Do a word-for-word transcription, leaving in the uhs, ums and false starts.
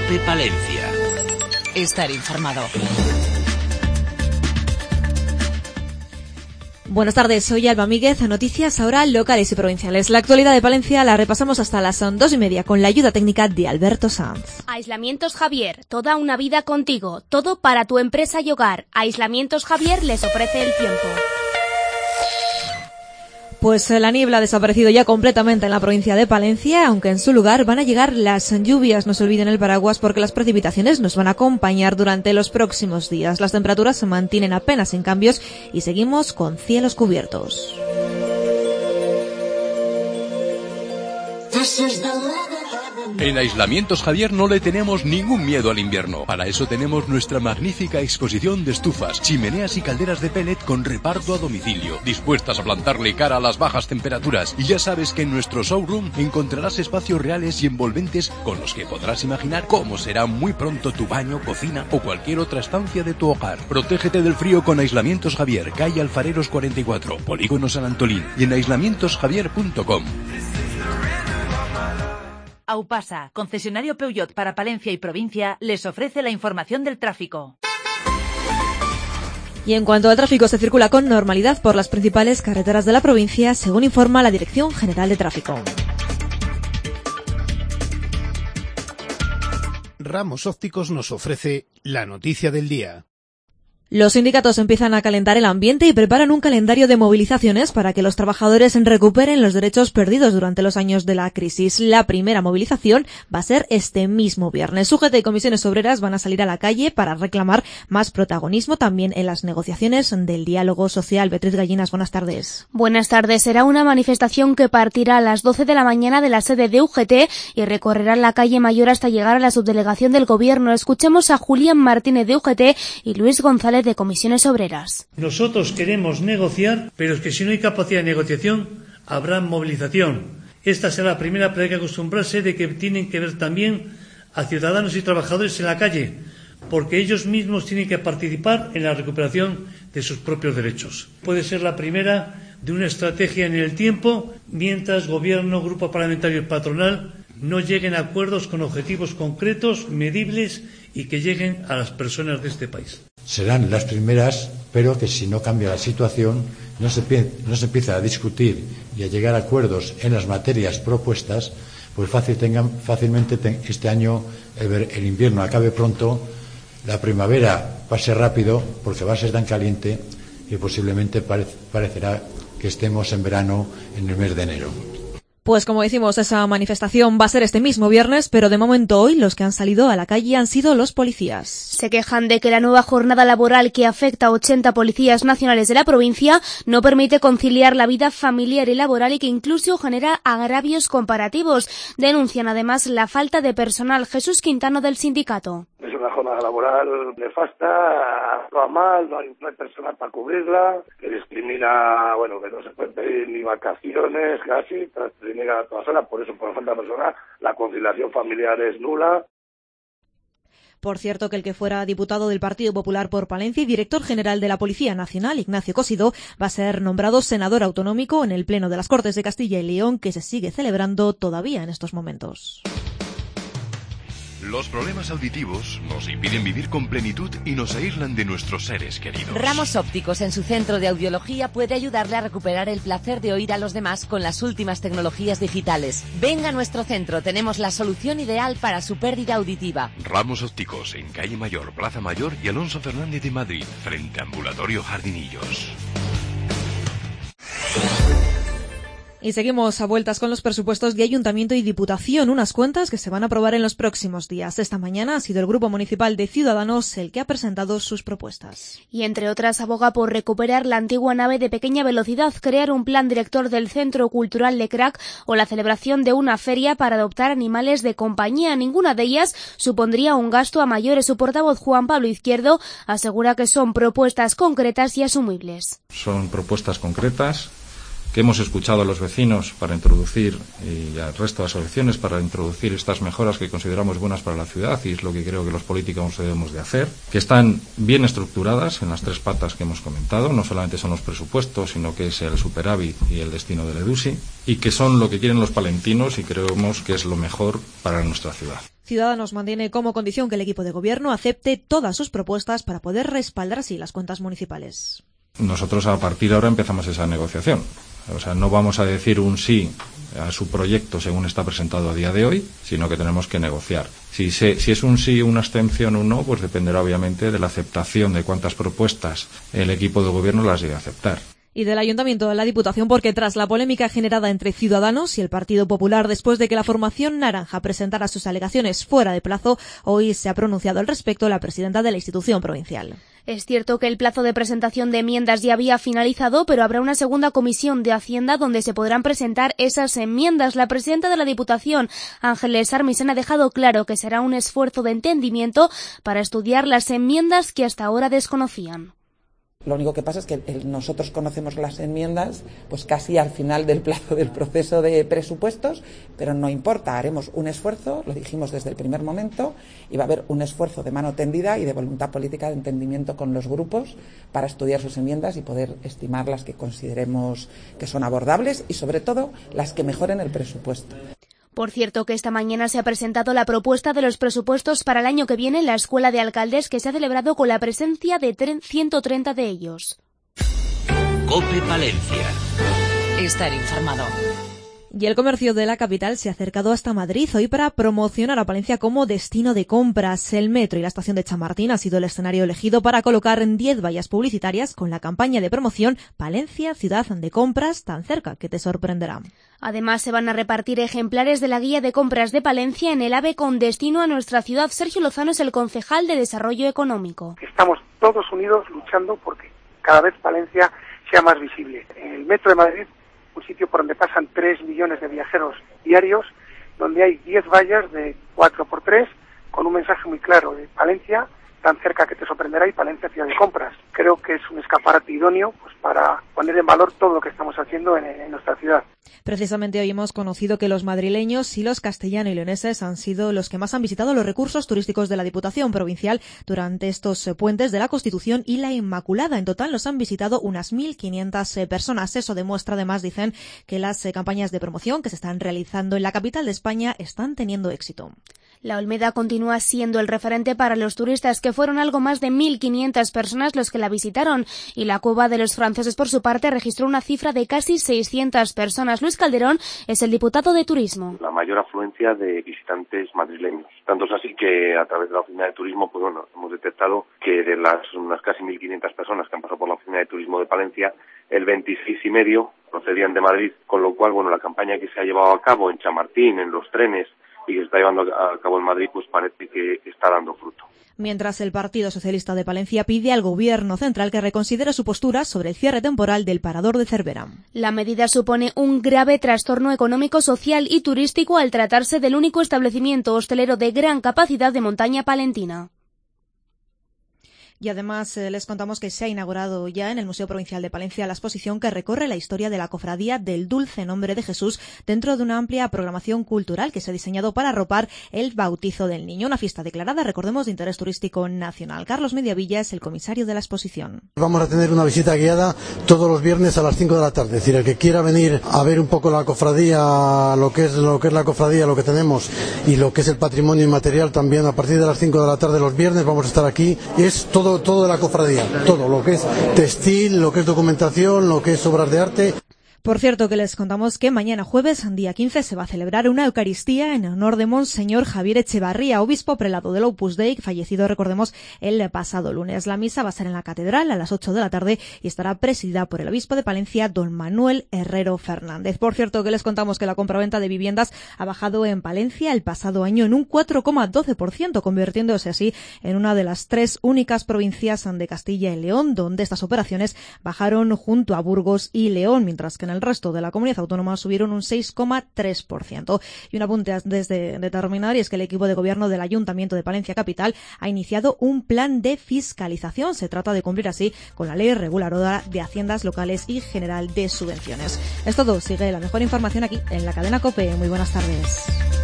Cope Palencia. Estar informado. Buenas tardes, soy Alba Míguez, noticias ahora locales y provinciales. La actualidad de Palencia la repasamos hasta las dos y media con la ayuda técnica de Alberto Sanz. Aislamientos Javier, toda una vida contigo, todo para tu empresa y hogar. Aislamientos Javier les ofrece el tiempo. Pues la niebla ha desaparecido ya completamente en la provincia de Palencia, aunque en su lugar van a llegar las lluvias. No se olviden el paraguas porque las precipitaciones nos van a acompañar durante los próximos días. Las temperaturas se mantienen apenas sin cambios y seguimos con cielos cubiertos. En Aislamientos Javier no le tenemos ningún miedo al invierno. Para eso tenemos nuestra magnífica exposición de estufas, chimeneas y calderas de pellet con reparto a domicilio, dispuestas a plantarle cara a las bajas temperaturas. Y ya sabes que en nuestro showroom encontrarás espacios reales y envolventes con los que podrás imaginar cómo será muy pronto tu baño, cocina o cualquier otra estancia de tu hogar. Protégete del frío con Aislamientos Javier, calle Alfareros cuarenta y cuatro, Polígono San Antolín y en aislamientos javier punto com. Aupasa, concesionario Peugeot para Palencia y provincia, les ofrece la información del tráfico. Y en cuanto al tráfico, se circula con normalidad por las principales carreteras de la provincia, según informa la Dirección General de Tráfico. Ramos Ópticos nos ofrece la noticia del día. Los sindicatos empiezan a calentar el ambiente y preparan un calendario de movilizaciones para que los trabajadores recuperen los derechos perdidos durante los años de la crisis. La primera movilización va a ser este mismo viernes. U G T y comisiones obreras van a salir a la calle para reclamar más protagonismo también en las negociaciones del diálogo social. Beatriz Gallinas, buenas tardes. Buenas tardes. Será una manifestación que partirá a las doce de la mañana de la sede de U G T y recorrerá la calle Mayor hasta llegar a la subdelegación del Gobierno. Escuchemos a Julián Martínez de U G T y Luis González de Comisiones Obreras. Nosotros queremos negociar, pero es que si no hay capacidad de negociación, habrá movilización. Esta será la primera, pero hay que acostumbrarse de que tienen que ver también a ciudadanos y trabajadores en la calle, porque ellos mismos tienen que participar en la recuperación de sus propios derechos. Puede ser la primera de una estrategia en el tiempo, mientras Gobierno, Grupo Parlamentario y Patronal no lleguen a acuerdos con objetivos concretos, medibles y que lleguen a las personas de este país. Serán las primeras, pero que si no cambia la situación, no se, no se empieza a discutir y a llegar a acuerdos en las materias propuestas, pues fácil tengan, fácilmente ten, este año el, el invierno acabe pronto, la primavera pase rápido porque va a ser tan caliente y posiblemente pare, parecerá que estemos en verano en el mes de enero. Pues como decimos, esa manifestación va a ser este mismo viernes, pero de momento hoy los que han salido a la calle han sido los policías. Se quejan de que la nueva jornada laboral que afecta a ochenta policías nacionales de la provincia no permite conciliar la vida familiar y laboral y que incluso genera agravios comparativos. Denuncian además la falta de personal. Jesús Quintano del sindicato. Es una jornada laboral nefasta, actúa mal, no hay, no hay personal para cubrirla, que discrimina, bueno, que no se pueden pedir ni vacaciones casi, discrimina a todas horas, por eso por falta de personal, la conciliación familiar es nula. Por cierto, que el que fuera diputado del Partido Popular por Palencia y director general de la Policía Nacional, Ignacio Cosido, va a ser nombrado senador autonómico en el Pleno de las Cortes de Castilla y León, que se sigue celebrando todavía en estos momentos. Los problemas auditivos nos impiden vivir con plenitud y nos aíslan de nuestros seres queridos. Ramos Ópticos en su centro de audiología puede ayudarle a recuperar el placer de oír a los demás con las últimas tecnologías digitales. Venga a nuestro centro, tenemos la solución ideal para su pérdida auditiva. Ramos Ópticos en Calle Mayor, Plaza Mayor y Alonso Fernández de Madrid, frente a Ambulatorio Jardinillos. Y seguimos a vueltas con los presupuestos de Ayuntamiento y Diputación, unas cuentas que se van a aprobar en los próximos días. Esta mañana ha sido el Grupo Municipal de Ciudadanos el que ha presentado sus propuestas. Y entre otras aboga por recuperar la antigua nave de pequeña velocidad, crear un plan director del Centro Cultural Lecrac o la celebración de una feria para adoptar animales de compañía. Ninguna de ellas supondría un gasto a mayores. Su portavoz Juan Pablo Izquierdo asegura que son propuestas concretas y asumibles. Son propuestas concretas que hemos escuchado a los vecinos para introducir, y al resto de asociaciones, para introducir estas mejoras que consideramos buenas para la ciudad, y es lo que creo que los políticos debemos de hacer, que están bien estructuradas en las tres patas que hemos comentado. No solamente son los presupuestos, sino que es el superávit y el destino del EDUSI, y que son lo que quieren los palentinos y creemos que es lo mejor para nuestra ciudad. Ciudadanos mantiene como condición que el equipo de gobierno acepte todas sus propuestas para poder respaldar así las cuentas municipales. Nosotros a partir de ahora empezamos esa negociación. O sea, no vamos a decir un sí a su proyecto según está presentado a día de hoy, sino que tenemos que negociar. Si, se, si es un sí, una abstención o un no, pues dependerá obviamente de la aceptación de cuántas propuestas el equipo de gobierno las llegue a aceptar. Y del Ayuntamiento de la Diputación, porque tras la polémica generada entre Ciudadanos y el Partido Popular después de que la formación naranja presentara sus alegaciones fuera de plazo, hoy se ha pronunciado al respecto la presidenta de la institución provincial. Es cierto que el plazo de presentación de enmiendas ya había finalizado, pero habrá una segunda comisión de Hacienda donde se podrán presentar esas enmiendas. La presidenta de la Diputación, Ángeles Armisen, ha dejado claro que será un esfuerzo de entendimiento para estudiar las enmiendas que hasta ahora desconocían. Lo único que pasa es que nosotros conocemos las enmiendas pues casi al final del plazo del proceso de presupuestos, pero no importa, haremos un esfuerzo, lo dijimos desde el primer momento, y va a haber un esfuerzo de mano tendida y de voluntad política de entendimiento con los grupos para estudiar sus enmiendas y poder estimar las que consideremos que son abordables y sobre todo las que mejoren el presupuesto. Por cierto, que esta mañana se ha presentado la propuesta de los presupuestos para el año que viene en la Escuela de Alcaldes, que se ha celebrado con la presencia de ciento treinta de ellos. COPE Palencia. Estar informado. Y el comercio de la capital se ha acercado hasta Madrid hoy para promocionar a Palencia como destino de compras. El metro y la estación de Chamartín ha sido el escenario elegido para colocar diez vallas publicitarias con la campaña de promoción Palencia, ciudad de compras, tan cerca que te sorprenderá. Además, se van a repartir ejemplares de la guía de compras de Palencia en el AVE con destino a nuestra ciudad. Sergio Lozano es el concejal de Desarrollo Económico. Estamos todos unidos luchando porque cada vez Palencia sea más visible. En el metro de Madrid, un sitio por donde pasan tres millones de viajeros diarios, donde hay diez vallas de cuatro por tres, con un mensaje muy claro de Palencia, tan cerca que te sorprenderá, y Palencia, ciudad de compras. Creo que es un escaparate idóneo pues para poner en valor todo lo que estamos haciendo en, en nuestra ciudad. Precisamente hoy hemos conocido que los madrileños y los castellano y leoneses han sido los que más han visitado los recursos turísticos de la Diputación Provincial durante estos puentes de la Constitución y la Inmaculada. En total los han visitado unas mil quinientas personas. Eso demuestra, además, dicen, que las campañas de promoción que se están realizando en la capital de España están teniendo éxito. La Olmeda continúa siendo el referente para los turistas, que fueron algo más de mil quinientas personas los que la visitaron, y la Cueva de los Franceses, por su parte, registró una cifra de casi seiscientas personas. Luis Calderón es el diputado de Turismo. La mayor afluencia de visitantes madrileños. Tanto es así que a través de la Oficina de Turismo, pues bueno, hemos detectado que de las unas casi mil quinientas personas que han pasado por la Oficina de Turismo de Palencia, el veintiséis y medio procedían de Madrid, con lo cual, bueno, la campaña que se ha llevado a cabo en Chamartín, en los trenes, y que se está llevando a cabo en Madrid, pues parece que está dando fruto. Mientras el Partido Socialista de Palencia pide al Gobierno central que reconsidere su postura sobre el cierre temporal del Parador de Cervera. La medida supone un grave trastorno económico, social y turístico al tratarse del único establecimiento hostelero de gran capacidad de montaña palentina. Y además eh, les contamos que se ha inaugurado ya en el Museo Provincial de Palencia la exposición que recorre la historia de la Cofradía del Dulce Nombre de Jesús dentro de una amplia programación cultural que se ha diseñado para arropar el bautizo del niño. Una fiesta declarada, recordemos, de interés turístico nacional. Carlos Mediavilla es el comisario de la exposición. Vamos a tener una visita guiada todos los viernes a las cinco de la tarde. Es decir, el que quiera venir a ver un poco la cofradía, lo que es lo que es la cofradía, lo que tenemos y lo que es el patrimonio inmaterial, también a partir de las cinco de la tarde los viernes vamos a estar aquí. Es todo todo de la cofradía, todo lo que es textil, lo que es documentación, lo que es obras de arte. Por cierto, que les contamos que mañana jueves, día quince, se va a celebrar una Eucaristía en honor de Monseñor Javier Echevarría, obispo prelado del Opus Dei, fallecido, recordemos, el pasado lunes. La misa va a ser en la catedral a las ocho de la tarde y estará presidida por el obispo de Palencia, don Manuel Herrero Fernández. Por cierto, que les contamos que la compraventa de viviendas ha bajado en Palencia el pasado año en un cuatro coma doce por ciento, convirtiéndose así en una de las tres únicas provincias de Castilla y León donde estas operaciones bajaron junto a Burgos y León, mientras que en el el resto de la comunidad autónoma subieron un seis coma tres por ciento. Y un apunte antes de, de terminar, y es que el equipo de gobierno del Ayuntamiento de Palencia Capital ha iniciado un plan de fiscalización. Se trata de cumplir así con la ley reguladora de haciendas locales y general de subvenciones. Es todo. Sigue la mejor información aquí en la cadena COPE. Muy buenas tardes.